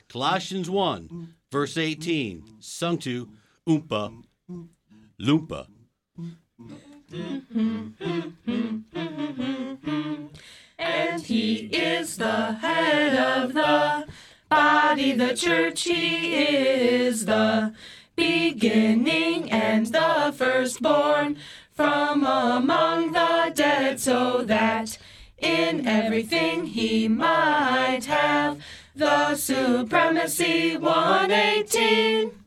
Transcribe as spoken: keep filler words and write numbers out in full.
Colossians one, verse eighteen, sung to Oompa Loompa. And he is the head of the body, the church. He is the beginning and the firstborn from among the dead, so that in everything he might have the supremacy. one eighteen